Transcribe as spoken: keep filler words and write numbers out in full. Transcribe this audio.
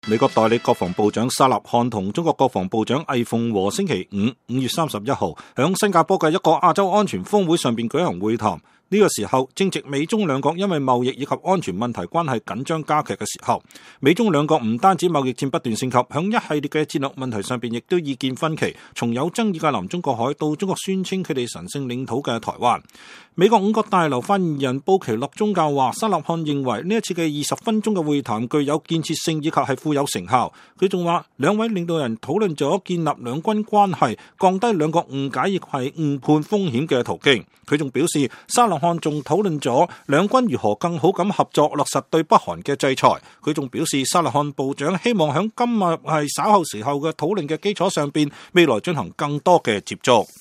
美國代理國防部長沙納漢同中國國防部長魏鳳和星期五五月三十一號響新加坡嘅一個亞洲安全峰會上邊舉行會談。呢個時候正值美中兩國因為貿易以及安全問題關係緊張加劇嘅時候，美中兩國唔單止貿易戰不斷升級，響一系列嘅戰略問題上邊亦都意見分歧，從有爭議嘅南中國海到中國宣稱佢哋神聖領土嘅台灣。美國五角大樓發言人布奇諾宗教話，沙納漢認為呢一次嘅二十分鐘嘅會談具有建設性以及係富有成效。佢仲話兩位領導人討論咗建立兩軍關係、降低兩國誤解亦係誤判風險嘅途徑。佢仲表示，沙納漢仲討論咗兩軍如何更好咁合作，落實對北韓嘅制裁。佢仲表示，沙納漢部長希望喺今日係稍後時候嘅討論嘅基礎上邊，未來進行更多嘅接觸。